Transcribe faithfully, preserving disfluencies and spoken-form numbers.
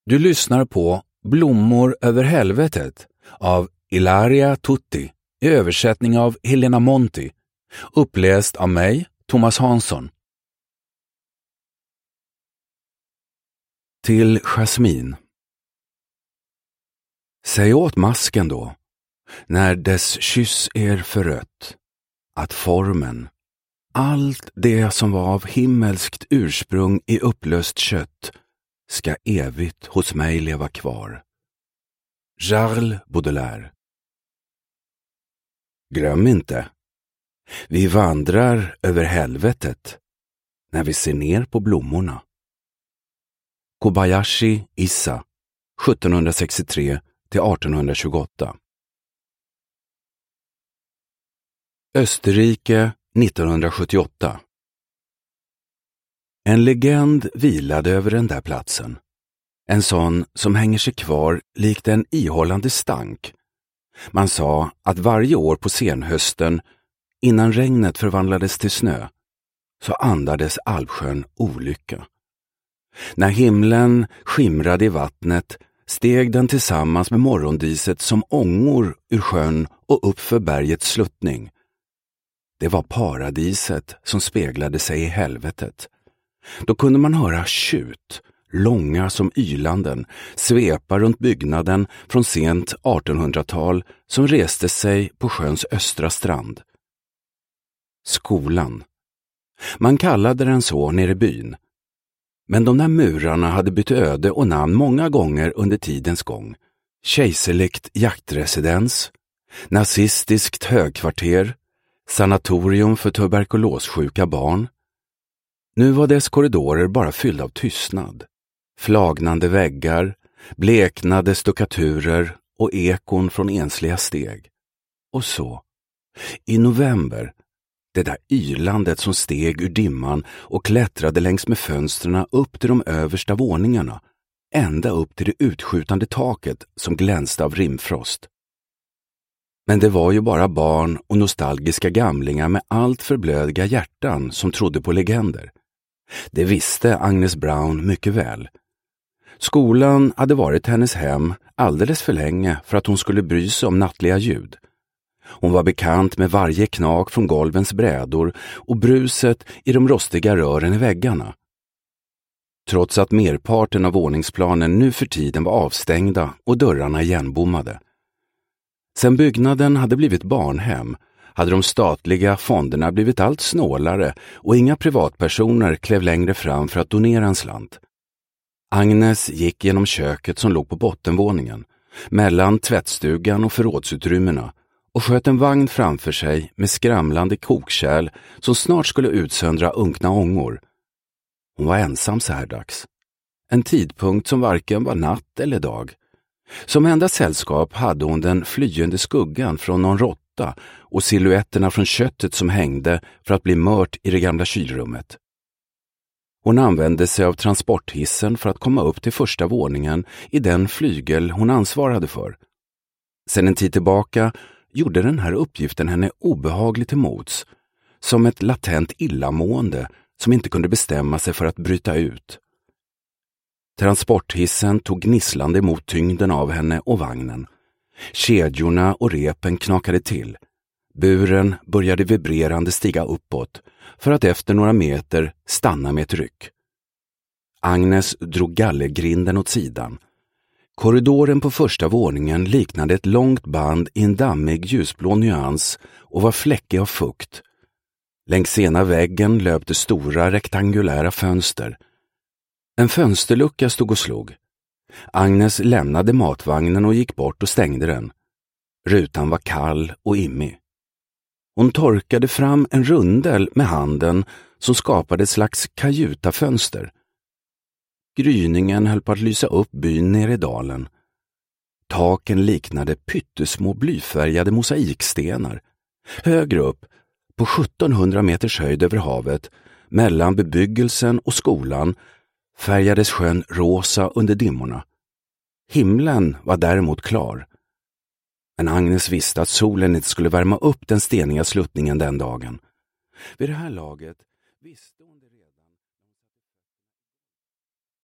Du lyssnar på Blommor över helvetet av Ilaria Tutti i översättning av Helena Monti, uppläst av mig, Thomas Hansson. Till Jasmin. Säg åt masken då, när dess kyss er förrött, att formen, allt det som var av himmelskt ursprung i upplöst kött, ska evigt hos mig leva kvar. Charles Baudelaire. Glöm inte, vi vandrar över helvetet när vi ser ner på blommorna. Kobayashi Issa, sjuttonhundrasextiotre till artonhundratjugoåtta. Österrike nittonhundrasjuttioåtta. En legend vilade över den där platsen. En sån som hänger sig kvar likt en ihållande stank. Man sa att varje år på senhösten, innan regnet förvandlades till snö, så andades Alpsjön olycka. När himlen skimrade i vattnet steg den tillsammans med morgondiset som ångor ur sjön och upp för bergets sluttning. Det var paradiset som speglade sig i helvetet. Då kunde man höra tjut, långa som ylanden, svepa runt byggnaden från sent artonhundratal som reste sig på sjöns östra strand. Skolan. Man kallade den så nere i byn. Men de där murarna hade bytt öde och namn många gånger under tidens gång. Kejserligt jaktresidens, nazistiskt högkvarter, sanatorium för tuberkulossjuka barn. Nu var dess korridorer bara fyllda av tystnad. Flagnande väggar, bleknade stuckaturer och ekon från ensliga steg. Och så, i november, det där ylandet som steg ur dimman och klättrade längs med fönsterna upp till de översta våningarna, ända upp till det utskjutande taket som glänste av rimfrost. Men det var ju bara barn och nostalgiska gamlingar med allt för blödiga hjärtan som trodde på legender. Det visste Agnes Brown mycket väl. Skolan hade varit hennes hem alldeles för länge för att hon skulle bry sig om nattliga ljud. Hon var bekant med varje knak från golvens brädor och bruset i de rostiga rören i väggarna. Trots att merparten av våningsplanen nu för tiden var avstängda och dörrarna igenbommade. Sen byggnaden hade blivit barnhem hade de statliga fonderna blivit allt snålare och inga privatpersoner klev längre fram för att donera en slant. Agnes gick genom köket som låg på bottenvåningen, mellan tvättstugan och förrådsutrymmena, och sköt en vagn framför sig med skramlande kokkärl som snart skulle utsöndra unkna ångor. Hon var ensam så här dags. En tidpunkt som varken var natt eller dag. Som enda sällskap hade hon den flyende skuggan från någon råtta och silhuetterna från köttet som hängde för att bli mört i det gamla kylrummet. Hon använde sig av transporthissen för att komma upp till första våningen i den flygel hon ansvarade för. Sen en tid tillbaka gjorde den här uppgiften henne obehagligt till mots, som ett latent illamående som inte kunde bestämma sig för att bryta ut. Transporthissen tog gnisslande emot tyngden av henne och vagnen. Kedjorna och repen knakade till. Buren började vibrerande stiga uppåt för att efter några meter stanna med ett ryck. Agnes drog gallergrinden åt sidan. Korridoren på första våningen liknade ett långt band i en dammig ljusblå nyans och var fläckig av fukt. Längs ena väggen löpte stora rektangulära fönster. En fönsterlucka stod och slog. Agnes lämnade matvagnen och gick bort och stängde den. Rutan var kall och immig. Hon torkade fram en rundel med handen som skapade ett slags kajutafönster. Gryningen höll på att lysa upp byn nere i dalen. Taken liknade pyttesmå blyfärgade mosaikstenar. Högre upp, på sjuttonhundra meters höjd över havet, mellan bebyggelsen och skolan, färgades sjön rosa under dimmorna. Himlen var däremot klar. Men Agnes visste att solen inte skulle värma upp den steniga sluttningen den dagen. Vid det här laget visste